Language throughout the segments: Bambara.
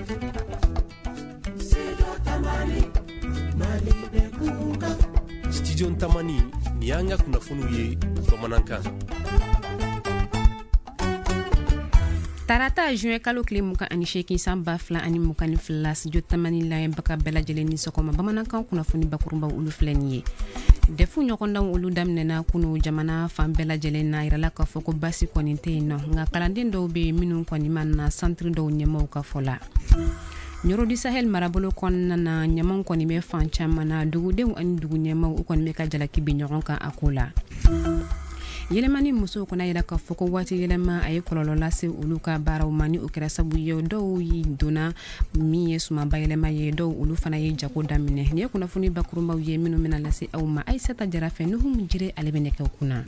Studio Ntamani ni y'an ka kunnafoniw ye bamanankan. Tarata juin kalo kile muka ani sheki samba fla ani muka ni fla studio Tamani la baka bela jele ni sokoma bamanankan kunnafoni bakurumba ulu fleniye. Defu ɲɔgɔndanw olu daminɛna kunu jamana fan bɛɛ lajɛlen na yirala k'a fɔ ko basi kɔni tɛ yen nɔ nka kalanden dɔw bɛ yen minnu kɔni ma na centre dɔw ɲɛmaw ka fɔ la. Yorodi Sahel marabolo kɔnɔna na ɲamaw kɔni bɛ fan caman na dugudenw ani dugu ɲɛmaw u kɔni bɛ ka jalaki bi ɲɔgɔn kan a ko la. Yɛlɛmani musow kɔnɔ yira k'a fɔ ko waati yɛlɛma a ye kɔlɔlɔ lase olu ka baaraw ma ni o kɛra sabu ye dɔw yi donna min ye sumanba yɛlɛma ye dɔw olu fana ye jago daminɛ ni ye kunnafoni bakurunbaw ye minnu bɛna lase aw ma Aisata Jara fɛ Nuhu Jire ale bɛ nɛgɛw kunna.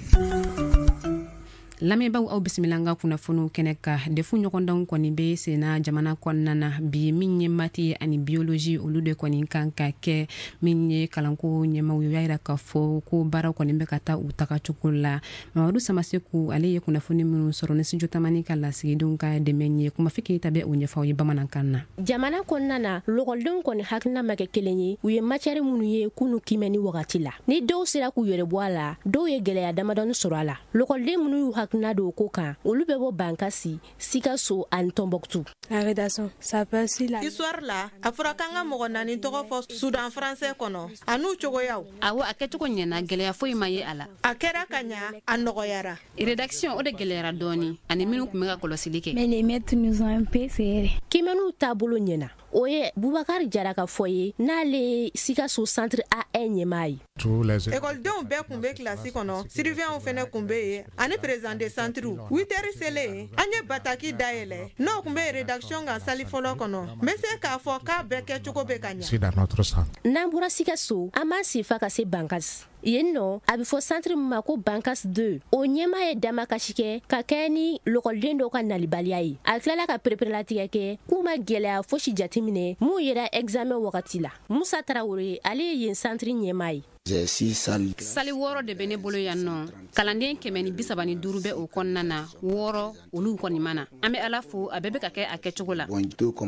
Lamɛnbaaw aw bisimila an ka kunnafoniw kɛnɛ ka defu ɲɔgɔndanw kɔni bɛ senna jamana kɔnɔna na bi min ye mati ani biologie olu de kɔni kan ka kɛ min ye kalanko ɲɛmaw ye yira k'a fɔ ko baaraw kɔni bɛ ka taa u tagacogo la. Mamadu Samaseku ale ye kunnafoni minnu sɔrɔ ni studio Tamani ka lasigidenw ka dɛmɛ ye kuma fiki ta bɛ o ɲɛfɔ ye bamanankan na. Jamana kɔnɔna na lɔgɔlidenw kɔni hakilina ma kɛ kelen ye u ye matière minnu ye kunu kimɛni wagati la ni dɔw sera k'u yɛrɛ bɔ a la dɔw ye gɛlɛya damadɔni sɔrɔ a la lɔgɔliden minnu y'u hakilina do ko kan olu bɛ bɔ Bankasi Sikaso ani Tombouctou. La rédaction ça peut si la histoire la a fɔra k'an ka mɔgɔ naani tɔgɔ fɔ Sudan français kɔnɔ a n'u cogoyaw. Awɔ a kɛcogo ɲɛna gɛlɛya foyi ma ye a la. A kɛra ka ɲa a nɔgɔyara. Rédaction o de gɛlɛyara dɔɔni ani minnu tun bɛ ka kɔlɔsili kɛ. mais les maîtres nous ont un peu serré. Kimɛniw taabolo ɲɛna o ye Bubakari Jara ka fɔ ye n'ale Sikaso centre A1 ɲɛmaa ye. Écoledenw bɛɛ kun bɛ kilasi kɔnɔ surveillant fɛnɛ kun bɛ yen ani président de centre 8 heures selen an ye bataki dayɛlɛ n'o kun bɛ rédaction ka sali fɔlɔ kɔnɔ n bɛ se k'a fɔ k'a bɛɛ kɛcogo bɛ ka ɲa. N'an bɔra Sikaso an b'a sifa ka se Bankasi yen nɔ a bɛ fɔ centre min ma ko Bankasi 2 o ɲɛmaa ye damakasi kɛ ka kɛ ni lɔgɔliden dɔw ka nalibaliya ye a tilala ka pereperelatigɛ kɛ k'u ma gɛlɛya fosi jateminɛ mun yera examen wagati la. Musa Tarawele ale ye yen centre ɲɛmaa ye. Sali 6 de bɛ ne bolo yan nɔ kalanden 135 bɛ o kɔnɔna na 6 olu kɔni mana an bɛ Ala fo a bɛɛ bɛ ka kɛ a kɛcogo la.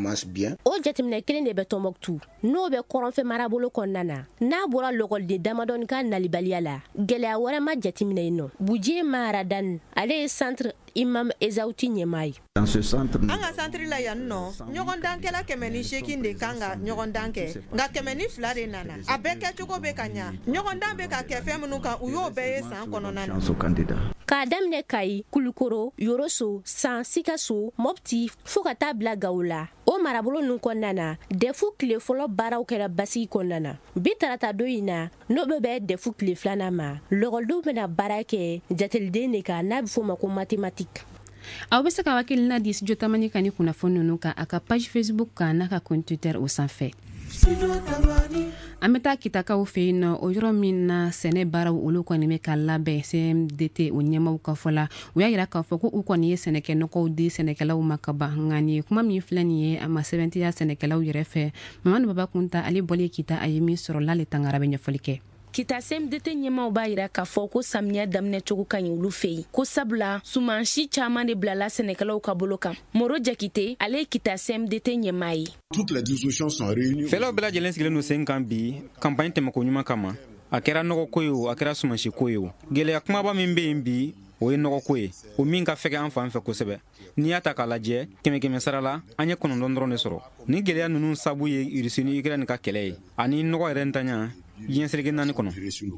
O jateminɛ kelen de bɛ Tombouctou n'o bɛ kɔrɔnfɛ marabolo kɔnɔna na n'a bɔra lɔgɔliden damadɔni ka nalibaliya la gɛlɛya wɛrɛ ma jateminɛ yen nɔ. Bujie Maharadan ale ye centre Imam Ezauti ɲɛmaa ye. An ka centre la yan nɔ ɲɔgɔndan kɛla 108 de kan ka ɲɔgɔndan kɛ nka 102 de nana a bɛɛ kɛcogo bɛ ka ɲa ɲɔgɔndan bɛ ka kɛ fɛn minnu kan u y'o bɛɛ ye san kɔnɔna na. K'a daminɛ Kayi, Kulukoro, Yoroso, San, Sikaso, Mopti fo ka taa bila Gawo la. O marabolo ninnu kɔnɔna na defu tile fɔlɔ baaraw kɛra basigi kɔnɔna na bi tarata don in na n'o bɛ defu tile filanan ma lɔgɔlidenw bɛna baara kɛ jateliden de kan n'a bɛ f'o ma ko mathématique. Aw bɛ se ka hakilina di studio Tamani kan ni kunnafoni ninnu kan a ka page Facebook kan n'a ka compte Twitter o sanfɛ. An bɛ taa kitakaw fɛ yen nɔ o yɔrɔ min na sɛnɛ baaraw olu kɔni bɛ ka labɛn CMDT o ɲɛmaw ka fɔ la u y'a jira k'a fɔ ko u kɔni ye sɛnɛkɛ nɔgɔw di sɛnɛkɛlaw ma ka ban nka nin kuma min filɛ nin ye a ma sɛbɛntiya sɛnɛkɛlaw yɛrɛ fɛ Mamadu Baba Kunta ale bɔlen kita a ye min sɔrɔ l'ale tangara bɛ ɲɛfɔli kɛ. Kita CMDT ɲɛmaw b'a jira k'a fɔ ko samiya daminɛ cogo ka ɲi olu fɛ yen ko sabula suman si caman de bilala sɛnɛkɛlaw ka bolo kan. Moro Jakite ale ye Kita CMDT ɲɛmaa ye. Fɛlaw bɛɛ lajɛlen sigilen don sen kan bi campagne tɛmɛko ɲuman kama a kɛra nɔgɔ ko ye o a kɛra sumansi ko ye o gɛlɛya kumaba min bɛ yen bi o ye nɔgɔ ko ye o min ka fɛgɛ an fan fɛ kosɛbɛ n'i y'a ta k'a lajɛ 100 sara la an ye 9 dɔrɔn de sɔrɔ ni gɛlɛya ninnu sabu ye Russie ni Ukraine ka kɛlɛ ye ani nɔgɔ yɛrɛ ntanya diɲɛ seleke 4 kɔnɔ.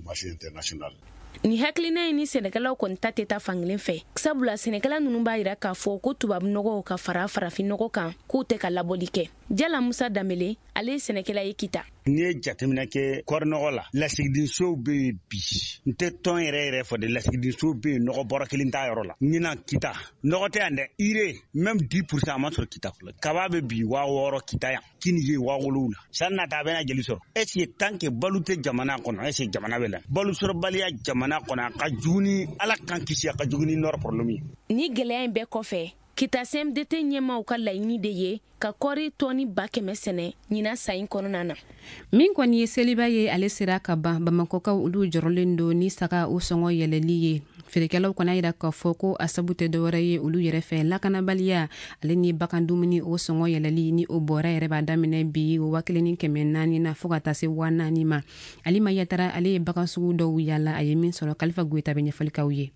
Ni hakilina ni sɛnɛkɛlaw kɔni ta tɛ taa fankelen fɛ sabula sɛnɛkɛla ninnu b'a jira k'a fɔ ko tubabu nɔgɔ ka fara farafin nɔgɔ kan k'u tɛ ka labɔli kɛ. Jala Musa Damele ale ye sɛnɛkɛla ye Kita. N'i ye jateminɛ kɛ kɔɔrinɔgɔ la lasigidensow bɛ yen bi n tɛ tɔn yɛrɛ fɔ de lasigidensow bɛ yen nɔgɔ bɔra kelen t'a yɔrɔ la ɲinan Kita nɔgɔ tɛ yan dɛ ire même 10% a ma sɔrɔ Kita fɔlɔ kaba bɛ bi 6,000 Kita yan kinige 7,000 la san nata a bɛna jeli sɔrɔ est ce que tant que balo tɛ jamana kɔnɔ est ce que jamana bɛ la balo sɔrɔbaliya jamana kɔnɔ a ka jugu ni Ala kan kisi a ka jugu ni nord problème ye. Ni gɛlɛya in bɛɛ kɔfɛ Kita CMDT ɲɛmaaw ka laɲini de ye ka kɔri tɔni 100 sɛnɛ ɲina san kɔnɔna na. Min kɔni ye seliba ye ale sera ka ban Bamakɔkaw olu jɔrɔlen don ni saga o sɔngɔ yɛlɛli ye feerekɛlaw kɔni yira k'a fɔ ko a sabu tɛ dɔwɛrɛ ye olu yɛrɛ fɛ lakanabaliya ale ni bagan dumuni o sɔngɔ yɛlɛli ni o bɔra yɛrɛ b'a daminɛ bi o 1,400 na fɔɔ ka taa se 4,000 ma. Alima Yatara ale ye bagan sugu dɔw yala a ye min sɔrɔ Kalifa Goyita bɛ ɲɛfɔlikaw ye.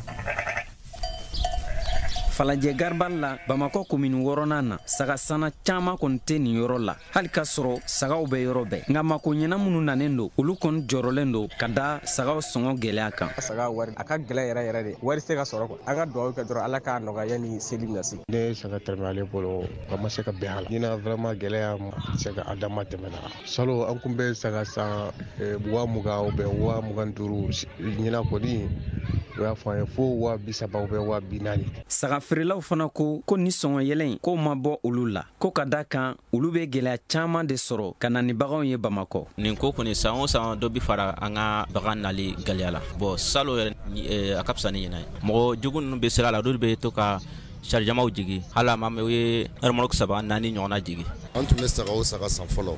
Falajɛ Garibali la Bamakɔ komini 6nan na saga sana caaman kɔni tɛ nin yɔrɔ la hali ka sɔrɔ sagaw bɛ yɔrɔ bɛɛ nka makoɲɛna minnu nanen don olu kɔni jɔrɔlen don ka da sagaw sɔngɔ gɛlɛya kan. Saga wari a ka gɛlɛ yɛrɛ yɛrɛ de wari se ka sɔrɔ quoi an ka dugawu kɛ dɔrɔn Ala k'a nɔgɔya ni seli na se. Ne saga tɛmɛ ale bolo ka ma se ka bɛn a la ɲina vraiment gɛlɛya ma se ka adama tɛmɛna salo an kun bɛ saga san 20,000 ou bien 25,000 ɲina kɔni o y'a fɔ an ye fo 30,000 ou bien 40,000. Saga feerelaw fana ko ni sɔngɔ yɛlɛ ko ma bɔ olu la ko ka da kan olu bɛ gɛlɛya caman de sɔrɔ ka na ni baganw ye Bamakɔ. Nin ko kɔni san o san dɔ bi fara an ka bagan nali gɛlɛya la bon salo yɛrɛ a ka fisa ni ɲina ye mɔgɔ jugu ninnu bɛ sira la dɔw bɛ to ka chargement jigi hala ma o ye remorque 3 4 ɲɔgɔnna jigi. An tun bɛ saga o saga san fɔlɔ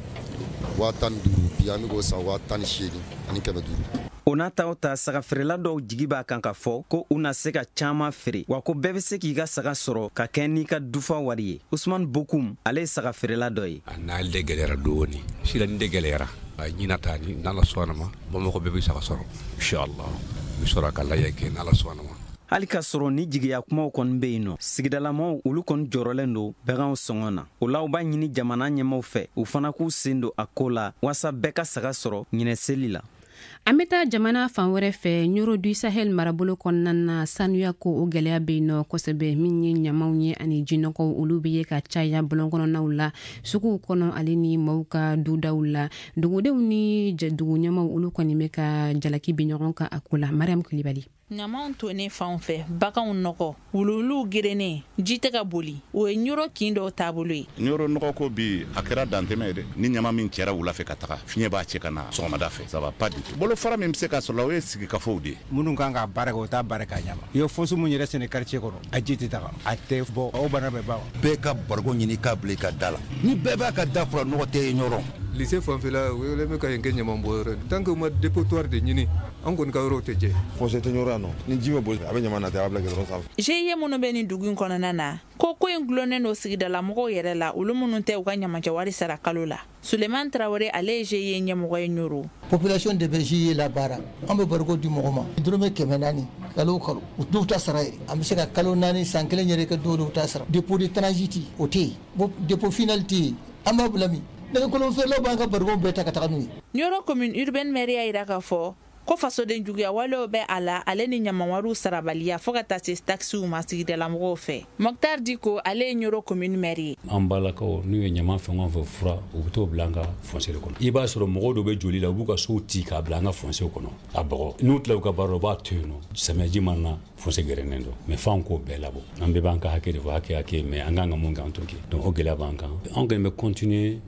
15,000 bi an bɛ k'o san 18,000 ani 500. O n'a ta o ta saga feerela dɔw jigi b'a kan ka fɔ ko u na se ka caman feere wa ko bɛɛ bɛ se k'i ka saga sɔrɔ ka kɛ n'i ka dufa wari ye. Usman Bokum ale ye saga feerela dɔ ye. A n'ale de gɛlɛyara dɔɔni sila ni de gɛlɛyara a ɲina ta ni n'Ala sɔnna ma Bamakɔ bɛɛ bɛ saga sɔrɔ inshallah bi sɔrɔ ka lajɛ kɛ n'Ala sɔnna ma. Hali ka sɔrɔ ni jigiya kumaw kɔni bɛ yen nɔ sigidalamaw olu kɔni jɔrɔlen don baganw sɔngɔ na o la u b'a ɲini jamana ɲɛmaw fɛ u fana k'u sen don a ko la walasa bɛɛ ka saga sɔrɔ ɲinɛ seli la. An bɛ taa jamana fan wɛrɛ fɛ Ɲoro du Sahel marabolo kɔnɔna na sanuya ko o gɛlɛya bɛ yen nɔ kosɛbɛ min ye ɲamaw ye ani jinɔgɔw olu bɛ ye ka caya bɔlɔnkɔnɔnaw la suguw kɔnɔ ale ni maaw ka dudaw la dugudenw ni dugu ɲɛmaw olu kɔni bɛ ka jalaki bi ɲɔgɔn kan a ko la. Mariam Kulibali. Ɲamaw tonnen fan fɛ baganw nɔgɔ wuluwuluw gerennen ji tɛ ka boli o ye Ɲoro kin dɔw taabolo ye. Ɲoro nɔgɔ ko bi a kɛra dantɛmɛ ye dɛ ni ɲama min cɛra wula fɛ ka taga fiɲɛ b'a cɛ ka na sɔgɔmada fɛ ça va pas du tout bolo fara min bɛ se ka sɔrɔ o ye sigikafow de ye minnu kan ka baara kɛ o t'a baara ka ɲama i ye fosi mun yɛrɛ sɛnɛ quartier kɔnɔ a ji tɛ taga a tɛ bɔ o bana bɛ ban bɛɛ ka barigo ɲini k'a bila i ka da la ni bɛɛ b'a ka da fɔlɔ nɔgɔ tɛ ye Ɲoro lycée fanfɛla o ye bɛ ka yen kɛ ɲama bɔ yɔrɔ tant que ma dépotoir de ɲini an kɔni ka yɔrɔ tɛ jɛ fossé tɛ Ɲoro yan nɔ ni ji bɛ boli a bɛ ɲama na tɛ a bɛ bila gidɔrɔn sanfɛ. GIE minnu bɛ nin dugu in kɔnɔna na ko in gulonnen don sigidalamɔgɔw yɛrɛ la olu minnu tɛ u ka ɲamacɛ wari sara kalo la. Suleiman Traoré ale ye GIE ɲɛmɔgɔ ye Ɲoro. Population de bɛ GIE la baara an bɛ barigo di mɔgɔ ma dɔrɔmɛ 400 kalo kalo u dɔw ta sara yɛrɛ an bɛ se ka kalo 4 san 1 yɛrɛ kɛ dɔw ta sara dépôt de transit o tɛ yen dépôt final tɛ yen an b'a bila min daga kolon feerelaw b'an ka barigo bɛɛ ta ka taga n'u ye. Ɲoro commune urbaine maire y'a yira k'a fɔ ko fasoden juguya walew bɛ a la ale ni ɲamawariw sarabaliya fɔɔ ka taa se taxiw ma sigidalamɔgɔw fɛ. Mokhtar Diko ale ye Ɲoro commune maire ye. An balakaw n'u ye ɲama fɛn o fɛn fura u bɛ t'o bila an ka foncier kɔnɔ i b'a sɔrɔ mɔgɔw dɔw bɛ joli la u b'u ka sow ci k'a bila an ka foncier kɔnɔ a bɔgɔ n'u tila u ka baara u b'a to yen nɔ samiyɛji mana na foncier gɛrɛnen don mais f'an k'o bɛɛ labɔ an bɛɛ b'an ka hakɛ de fɔ hakɛ mais an kan ka mun kɛ an t'o kɛ donc o gɛlɛya b'an kan an kɔni bɛ continuer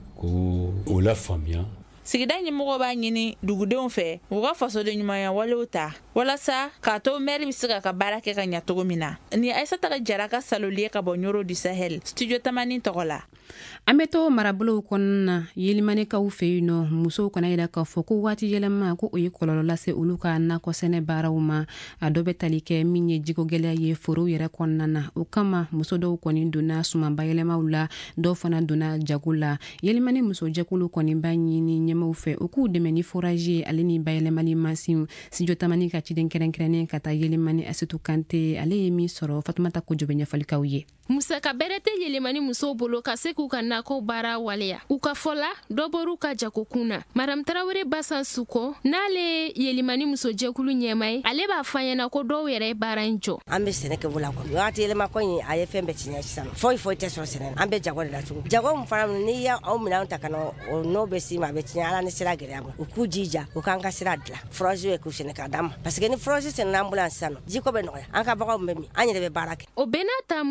k'o lafaamuya. Sigida ɲɛmɔgɔ b'a ɲini dugudenw fɛ u ka fasoden ɲumanya walew ta walasa k'a to maire bɛ se ka baara kɛ ka ɲɛ cogo min na. Ni Aïssata Jara ka saloli ye ka bɔ Ɲoro du Sahel studio Tamani tɔgɔ la. An bɛ to marabolow kɔnɔna na yelimanikaw fɛ yen nɔ musow kana yira k'a fɔ ko waati yɛlɛma ko o ye kɔlɔlɔ lase olu ka nakɔ sɛnɛ baaraw ma a dɔ bɛ tali kɛ min ye jiko gɛlɛya ye forow yɛrɛ kɔnɔna na o kama muso dɔw kɔni donna sumanba yɛlɛmaw la dɔw fana donna jago la yelimani musojɛkulu kɔni b'a ɲini ɲɛmaw fɛ u k'u dɛmɛ ni foraji ale ni bayɛlɛmali mansinw studio Tamani ka ciden kɛrɛnkɛrɛnnen ka taa yelimani Asitu Kante ale ye min sɔrɔ Fatumata Kojo bɛ ɲɛfɔlikaw ye. Musaka bɛrɛ tɛ yelimani musow bolo ka se k'u ka nakɔ baara waleya u ka fɔla dɔ bɔr'u ka jagokun na. Madame Traoré Basan Suko n'ale yelimani musojɛkulu ɲɛma ye ale b'a fɔ ɲɛna ko dɔw yɛrɛ baara in jɔ. An bɛ sɛnɛ kɛ bolo kɔnɔ waati yɛlɛma ko in a ye fɛn bɛɛ tiɲɛ sisan foyi tɛ sɔrɔ sɛnɛ an bɛ jago de la tugun jago min fana n'i y'aw minɛnw ta ka na o n'o bɛ s'i ma a bɛ tiɲɛ ala ni sira gɛlɛya ma u k'u jija u k'an ka sira dilan furazi ye k'u sɛnɛ k'a d'a ma parce que ni furazi sɛnɛna an bolo yan sisan jiko bɛ nɔgɔya an ka baganw bɛ min an yɛrɛ bɛ baara kɛ. O bɛɛ n'a ta muso dɔw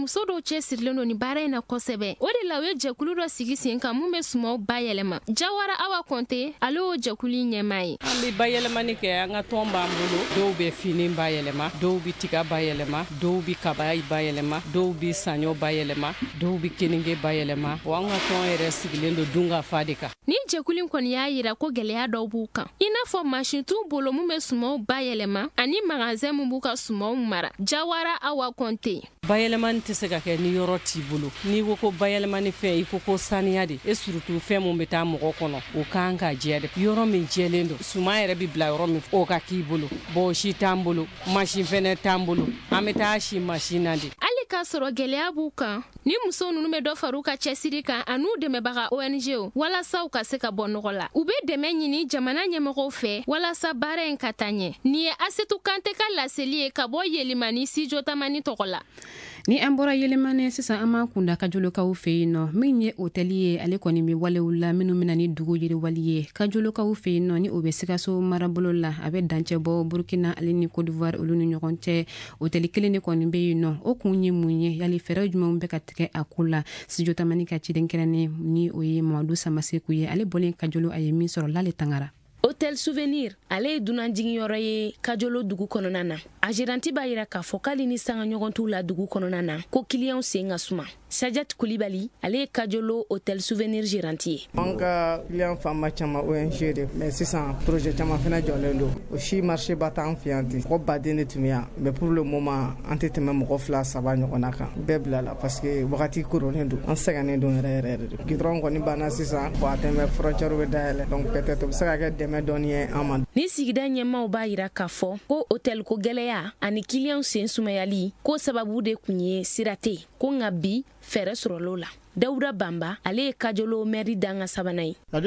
cɛsirilen do ni baara in na kosɛbɛ. O de la u ye jɛkulu dɔ sigi sen kan mun bɛ sumaw bayɛlɛma. Jawara Awa Konte ale y'o jɛkulu ɲɛmaa ye. An bɛ bayɛlɛmani kɛ, an ka tɔn b'an bolo. Dɔw bɛ fini bayɛlɛma, dɔw bɛ tiga bayɛlɛma, dɔw bɛ kaba bayɛlɛma, dɔw bɛ saɲɔ bayɛlɛma, dɔw bɛ keninge bayɛlɛma. Wa an ka tɔn yɛrɛ sigilen do dunga fa de kan. Ni jɛkulu in kɔni y'a yira ko gɛlɛya dɔw b'u kan. I n'a fɔ masin t'u bolo mun bɛ sumaw bayɛlɛma ani magasin mun b'u ka sumaw mara. Jawara Awa Konte. Bayɛlɛmani tɛ se ka kɛ ni yɔrɔ t'i bolo. N'i ko ko bayɛlɛmani fɛn, i ko saniya de. Et surtout fɛn mun bɛ taa mɔgɔ kɔnɔ, o kan ka jɛ de. Yɔrɔ min jɛlen do, suma yɛrɛ bɛ bila yɔrɔ min, o ka k'i bolo. Bon si t'an bolo, masin fɛnɛ t'an bolo. An bɛ taa si masin na de. Hali k'a sɔrɔ gɛlɛya b'u kan, ni muso ninnu bɛ dɔ fara u ka cɛsiri kan an'u dɛmɛbaga ONG walasa u ka se ka bɔ nɔgɔ la. U bɛ dɛmɛ ɲini jamana ɲɛmɔgɔw fɛ walasa baara in ka taa ɲɛ. Nin ye Asetu Kante ka laseli ye ka bɔ Yelimani Sijo Tamani tɔgɔ la. Ni an bɔra Yelemane sisan an b'an kunda Kajolokaw fɛ yen nɔ min ye hôtel ye ale kɔni bɛ walew la minnu bɛna ni dugu yiriwali ye. Kajolokaw fɛ yen nɔ ni o bɛ Sikaso marabolo la a bɛ dancɛ bɔ Burkina ale ni Côte d'Ivoire olu ni ɲɔgɔn cɛ. Hôtel kelen de kɔni bɛ yen nɔ o kun ye mun ye yali fɛɛrɛ jumɛnw bɛ ka tigɛ a ko la. Studio Tamani ka ciden kɛrɛnnen ni o ye Mamadou Samaseku ye ale bɔlen Kajolo a ye min sɔrɔ l'ale tangara. Hôtel Souvenir ale ye dunan jigiyɔrɔ ye Kajolo dugu kɔnɔna na. A geranti b'a yira k'a fɔ k'ale ni sanga ɲɔgɔn t'u la dugu kɔnɔna na ko clients sen ka suma. Sajat Kulibali ale ye Kajolo Hôtel Souvenir geranti ye. An ka client fanba caman ONG de mais sisan projet caman fana jɔlen do. O si marché ba t'an fɛ yan ten. Mɔgɔ baden de tun bɛ yan mais pour le moment an tɛ tɛmɛ mɔgɔ 2-3 ɲɔgɔnna kan. Bɛɛ bila la parce que wagati koronnen do. An sɛgɛnnen do yɛrɛ de. Goudron kɔni banna sisan bon a tɛmɛ frontière bɛ dayɛlɛ donc peut-être o bɛ se ka kɛ dɛmɛ dɔɔni ye an ma. Ni sigida ɲɛmaaw b'a yira k'a fɔ ko hôtel ko gɛlɛya ani clients sen sumayali ko sababu de kun ye sira tɛ ko nka bi fɛɛrɛ sɔrɔl'o la. Dawuda Bamba ale ye Kajolo mairie danga sabanan ye. A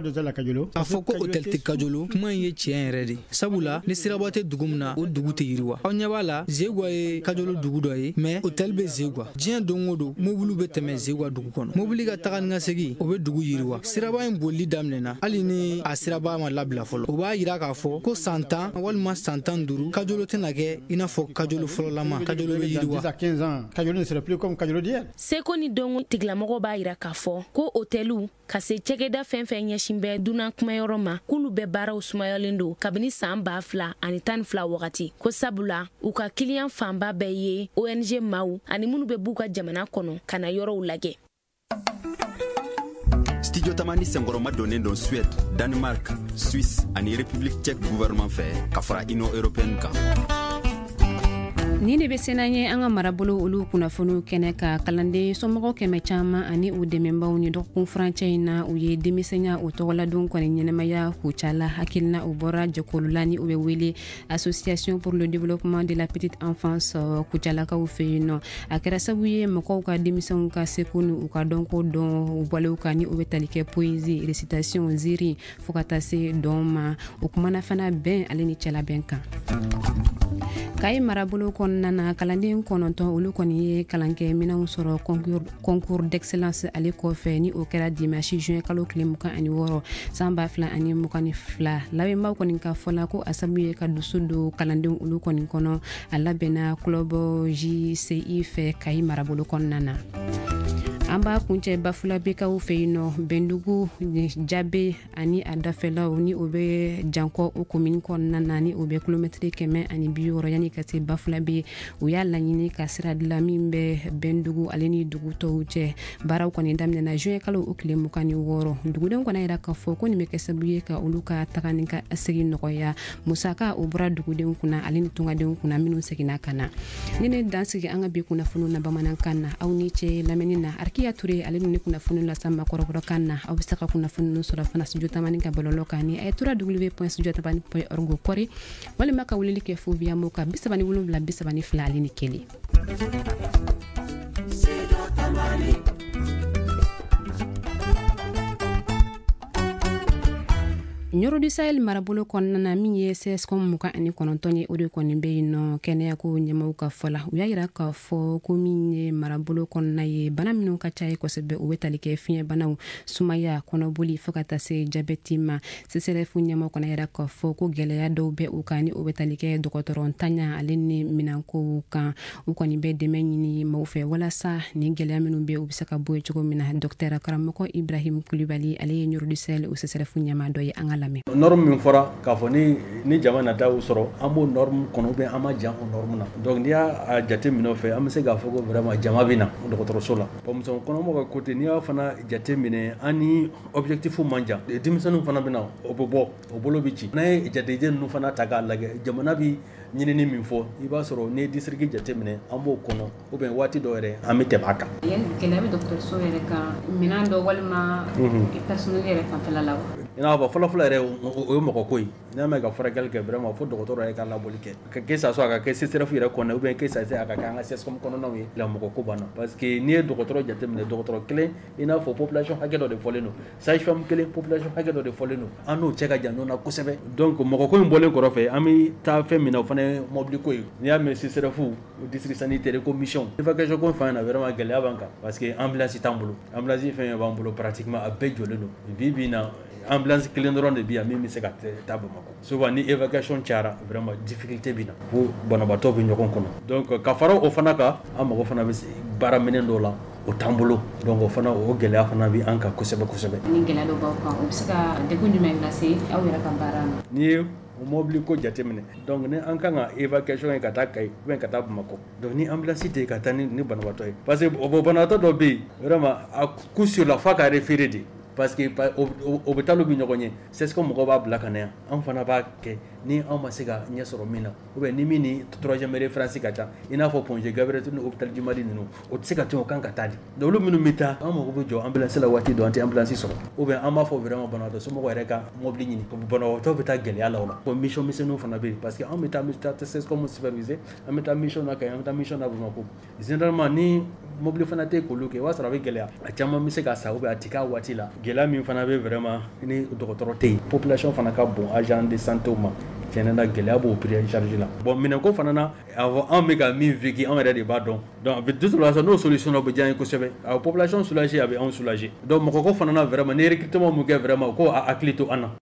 fɔ ko hôtel tɛ Kajolo kuma in ye tiɲɛ yɛrɛ de sabula ni siraba tɛ dugu min na o dugu tɛ yiriwa. Aw ɲɛ b'a la Zegwa ye Kajolo dugu dɔ ye mais hôtel bɛ Zegwa. Diɲɛ don o don mobili bɛ tɛmɛ Zegwa dugu kɔnɔ. Mobili ka taga ni ka segin o bɛ dugu yiriwa. Siraba in bolili daminɛna hali ni a siraba ma labila fɔlɔ. O b'a yira k'a fɔ ko san 10 walima san 15 Kajolo tɛna kɛ i n'a fɔ Kajolo fɔlɔlama. Kajolo bɛ yiriwa. Seko ni dongo tigila mɔgɔ b'a yira k'a fɔ ko hôtelu ka se cɛkɛda fɛn fɛn ɲɛsin bɛ dunan kumayɔrɔ ma k'olu bɛɛ baaraw sumayalen do kabini san 2012 wagati ko sabula u ka client fanba bɛɛ ye ONG maaw ani minnu bɛ b'u ka jamana kɔnɔ ka na yɔrɔw lajɛ. Studio Tamani senkɔrɔma donnen don Suède, Danemark, Suisse ani République tchèque gouvernement fɛ ka fara Union européenne kan. Ni de bɛ sena ye an ka marabolo olu kunnafoniw kɛnɛ ka kalanden somɔgɔw kɛmɛ caman ani u dɛmɛbaw ni dɔgɔkun furancɛ in na u ye denmisɛnya o tɔgɔladon kɔni ɲɛnɛmaya kucala hakilina u bɔra jɛkulu la ni u bɛ wele Association pour le développement de la petite enfance kucalakaw fɛ yen nɔ a kɛra sabu ye mɔgɔw ka denmisɛnw ka seko ni u ka dɔnko dɔn u bɔlew kan ni u bɛ tali kɛ poésie récitation ziri fo ka taa se dɔn ma o kumana fana bɛn ale ni cɛlabɛn kan. Kayi marabolo kɔnɔna na kalanden 9 olu kɔni ye kalankɛ minɛnw sɔrɔ concours d'excellence ale kɔfɛ ni o kɛra dimanche juin kalo tile 26 san 2022 labɛnbaw kɔni ka fɔla ko a sabu ye ka dusu don kalandenw olu kɔni kɔnɔ a labɛnna club JCI fɛ Kayi marabolo kɔnɔna na. An b'a kuncɛ Bafulabekaw fɛ yen nɔ Bendugu Jabe ani a dafɛlaw ni o bɛ Jankɔ o commune kɔnɔna na ni o bɛ kilomɛtiri 160 yani ka se Bafulabe u y'a laɲini ka sira dilan min bɛ Bendugu ale ni dugu tɔw cɛ baaraw kɔni daminɛna juin kalo o tile 26 dugudenw kɔni yira k'a fɔ ko nin bɛ kɛ sababu ye ka olu ka taga ni ka segin nɔgɔya musaka o bɔra dugudenw kunna ale ni tungadenw kunna minnu seginna ka na ni ne dansigi an ka bi kunnafoniw na bamanankan na aw ni cɛ lamɛnni na Arkiya Ture ale ni kunnafoni la sama kɔrɔkɔrɔkan na aw bɛ se ka kunnafoni sɔrɔ fana Studio Tamani ka bɔlɔlɔ kan ni ay tura www.studiotamani.org kɔri walima ka weleli kɛ fo via mo ka 37 32 ale ni kelen. Ɲɔrɔ du Sahel marabolo kɔnɔna na min ye CSCOM 29 ye o de kɔni bɛ yen nɔ kɛnɛya ko ɲɛmaaw ka fɔ la. U y'a yira k'a fɔ ko min ye marabolo kɔnɔna ye bana minnu ka ca ye kosɛbɛ o bɛ tali kɛ fiɲɛ banaw, sumaya, kɔnɔboli fo ka taa se jabɛti ma. CCRF ɲɛmaaw kɔni yira k'a fɔ ko gɛlɛya dɔw bɛ u kan ni o bɛ tali kɛ dɔgɔtɔrɔ ntanya ale ni minanko kan. U kɔni bɛ dɛmɛ ɲini maaw fɛ walasa ni gɛlɛya minnu bɛ u bɛ se ka bɔ cogo min na. Dr karamɔgɔ Ibrahim Kulibali ale ye Ɲɔrɔ du Sahel o CCRF ɲɛmaa dɔ ye an ka lamɛn. Norme min fɔra k'a fɔ ni jama nata y'u sɔrɔ an b'o norme kɔnɔ ou bien an ma jan o norme na. Donc n'i y'a jate minɛ o fɛ an bɛ se k'a fɔ ko vraiment jama bɛ na dɔgɔtɔrɔso la. Bon muso kɔnɔmaw ka côté n'i y'a fana jate minɛ an ni objectif man jan. Denmisɛnninw fana bɛ na o bɛ bɔ o bolo bɛ ci. N'a ye jateden ninnu fana ta k'a lajɛ jamana bi ɲinini min fɔ i b'a sɔrɔ n'i ye district jate minɛ an b'o kɔnɔ ou bien waati dɔ yɛrɛ an bɛ tɛmɛ a kan. Gɛlɛya bɛ dɔgɔtɔrɔso yɛrɛ kan minɛn dɔ walima personnel yɛrɛ fanfɛla la wa? I n'a fɔ fɔlɔ-fɔlɔ yɛrɛ o ye mɔgɔ ko ye n'a mɛn ka furakɛli kɛ vraiment fo dɔgɔtɔrɔ yɛrɛ ka labɔli kɛ que ça soit a ka kɛ CCRF yɛrɛ kɔnɔ ou bien que ça soit a ka kɛ an ka CSCOM kɔnɔnaw ye la mɔgɔ ko banna parce que n'i ye dɔgɔtɔrɔ jate minɛ dɔgɔtɔrɔ kelen i n'a fɔ population hakɛ dɔ de fɔlen don sage-femme kelen population hakɛ dɔ de fɔlen don an n'o cɛ ka jan ɲɔgɔn na kosɛbɛ donc mɔgɔ ko in bɔlen kɔrɔfɛ an bɛ taa fɛn min na o fana ye mobili ko ye n'i y'a mɛn CCRF district sanitaire ko mission évacuation ko fana na vraiment gɛlɛya b'an kan parce que ambulance t'an bolo ambulance fɛn b'an bolo pratiquement a bɛɛ jɔlen don bi na ambulance kelen dɔrɔn de bɛ yan min bɛ se ka taa Bamakɔ souvent ni évacuation cayara vraiment difficulté bɛ na fo banabaatɔ bɛ ɲɔgɔn kɔnɔ donc ka fara o fana kan an mago fana bɛ baara minɛn dɔw la o t'an bolo donc o fana o gɛlɛya fana bɛ an kan kosɛbɛ kosɛbɛ. Ni gɛlɛya dɔw b'aw kan o bɛ se ka degun jumɛn lase aw yɛrɛ ka baara ma. N'i ye o mobili ko jate minɛ donc ni an kan ka évacuation ye ka taa Kayi ou bien ka taa Bamakɔ donc ni ambulance tɛ ka taa ni banabaatɔ ye parce que o banabaatɔ dɔ bɛ yen vraiment a coup sur la f'a ka référé de parce que o bɛ taa olu bɛ ɲɔgɔn ye CSCOM mɔgɔw b'a bila ka na yan an fana b'a kɛ ni an ma se ka ɲɛ sɔrɔ min na ou bien ni min ni troisième référence ka ca i n'a fɔ Ponge Gabriel Ture ni hôpital du Mali ninnu o tɛ se ka tɛmɛ o kan ka taa di donc olu minnu bɛ taa an mago bɛ jɔ ambulance la waati dɔ an tɛ ambulance sɔrɔ ou bien an b'a fɔ vraiment banabaatɔ somɔgɔw yɛrɛ ka mobili ɲini banabaatɔ bɛ taa gɛlɛya la o la mission misɛnninw fana bɛ yen parce que an bɛ taa CSCOM superviser an bɛ taa mission na Kayi an bɛ taa mission na Bamakɔ généralement ni mobili fana tɛ k'olu kɛ i b'a sɔrɔ a bɛ gɛlɛya a caman bɛ se ka sa ou bien a tɛ k'a waati la gɛlɛya min fana bɛ vraiment ni dɔgɔtɔrɔ tɛ yen population fana ka bon agent de santé ma tiɲɛ na gɛlɛya b'o pris en charge la bon minɛnko fana na an bɛ ka min vécu an yɛrɛ de b'a dɔn donc de toute façon n'o solution dɔ bɛ diya an ye kosɛbɛ a bɛ population soulager a bɛ anw soulager donc mɔgɔ ko fana na vraiment ni recrutement mun kɛ vraiment ko a hakili to an na.